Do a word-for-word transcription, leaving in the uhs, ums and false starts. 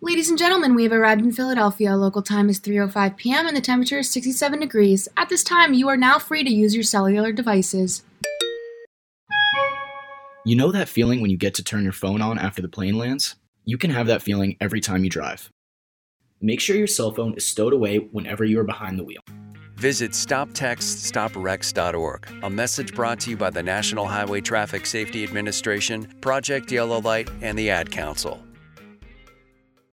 Ladies and gentlemen, we have arrived in Philadelphia. Local time is three oh five p.m. and the temperature is sixty-seven degrees. At this time, you are now free to use your cellular devices. You know that feeling when you get to turn your phone on after the plane lands? You can have that feeling every time you drive. Make sure your cell phone is stowed away whenever you are behind the wheel. Visit stop text stop wrecks dot org. A message brought to you by the National Highway Traffic Safety Administration, Project Yellow Light, and the Ad Council.